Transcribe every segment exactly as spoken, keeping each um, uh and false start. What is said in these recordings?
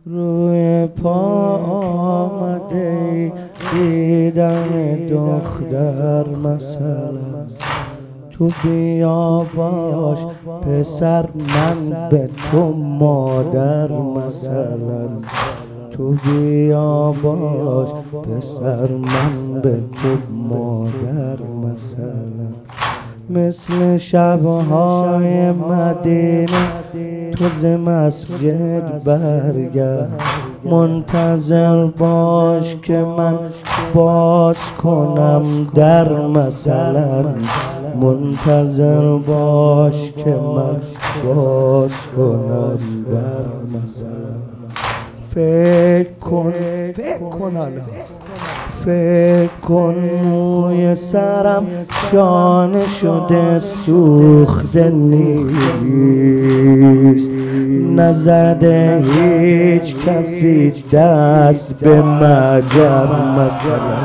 روی پا آمده دیدن دختر مثلا تو بیا باش پسر من به تو مادر مثلا تو بیا باش پسر من به تو مادر مثلا مثل شبهای مدینه تو ز مسجد برگرد منتظر باش که من باز کنم در مثلا منتظر باش که من باز کنم در مثلا فکر کن فکر کن حالا فکر کن موی سرم شانه شده سوخته نیست نزده هیچ کسی دست به مجر مثلا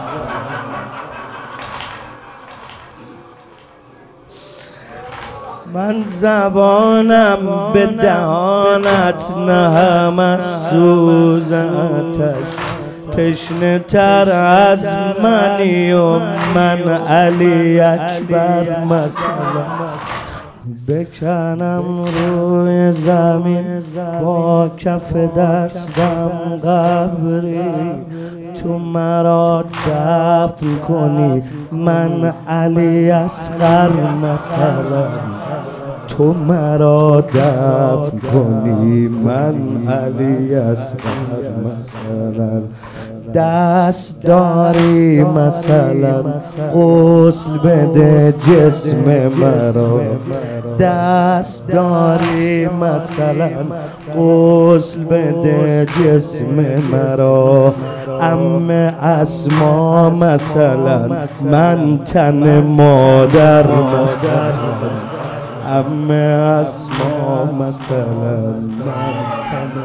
من زبانم به دهانت نهم از سوز آتش تشنه تر از منی و من علی اکبر مثلا بکنم روی زمین با کف دستم قبری تو مرا دفن کنی من علی اصغر مثلا تو مرا دفن کنی من علی اصغر مثلا دست داری مثلا غسل بده جسم مرا دست داری مثلا غسل بده جسم مرا عم اسما مثلا من تن مادر مثلا عم اسما مثلا من تن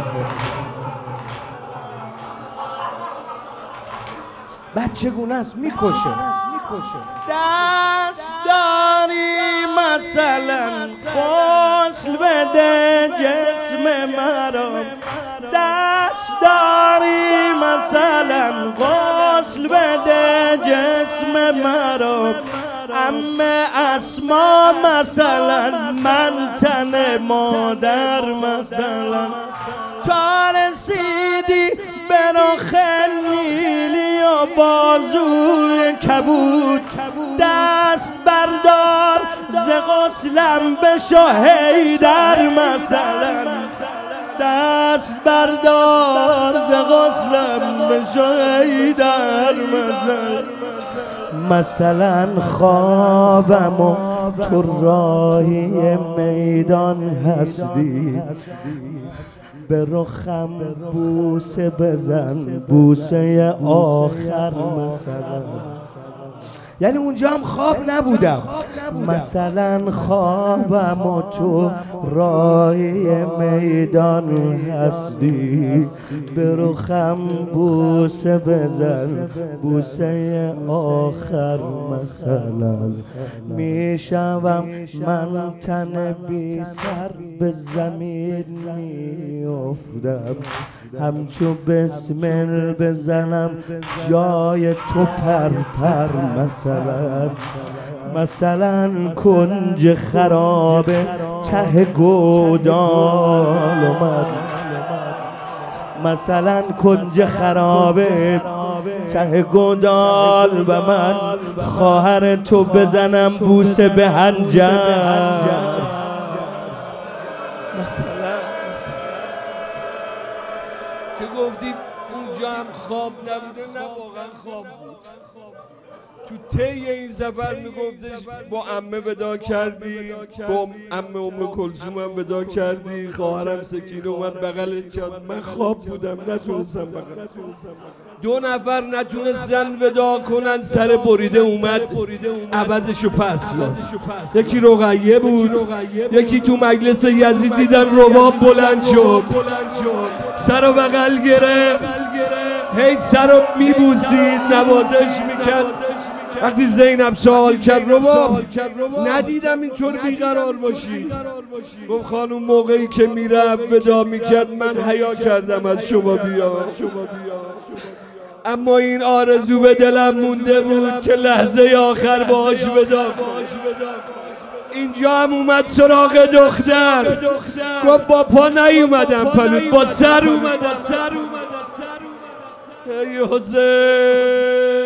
بچگونه است میکشه دست داری مثلا غسل بده جسم مرا دست داری مثلا غسل بده جسم مرا عم اسما مثلا من تن مادر مثلا تا رسیدی به رخ نیلی و بازوی کبود دست بردار ز غسلم بشو حیدر مثلا دست بردار ز غسلم بشو حیدر مثلا مثلا خوابم و تو راهی میدان هستی به رخم بوسه بزن بوسه آخر مثلا یعنی اونجا هم خواب نبودم مثلا خوابم و تو راهی میدان هستی به رخم بوسه بزن بوسه آخر مثلا میشوم من تن بی سر به زمین میافتم همچو بسمل بزنم جای تو پر پر مثلا مثلا کنج خراب ته گودال اومد مثلا کنج خراب ته گودال و من خواهر تو بزنم بوسه به هنجر مثلا که گفتیم اونجا هم خواب نبوده نه واقعا خواب بود تو طی این سفر میگفتش با عمه ودا کردی با عمه ام کلثوم هم ودا کردی خواهرم سکینه اومد بغلت کرد من خواب بودم نتونستم بغل دو نفر نتونستن ودا کنن سر بریده اومد عوضشو پس داد یکی رقیه بود یکی تو مجلس یزید دیدن رباب بلند شد سر و بغل گرفت هی سر رو میبوسید نوازش میکرد وقتی زینب سوال کرد رباب ندیدم اینطور بیقرار باشی. گفت خانم موقعی که میرفت ودا میکرد من حیا کردم از شما بیام، اما این آرزو به دلم مونده بود که لحظه آخر باش ودا. اینجا هم اومد سراغ دختر، گفت با پا نیومدم پلوت، با سر اومدم. ای حسین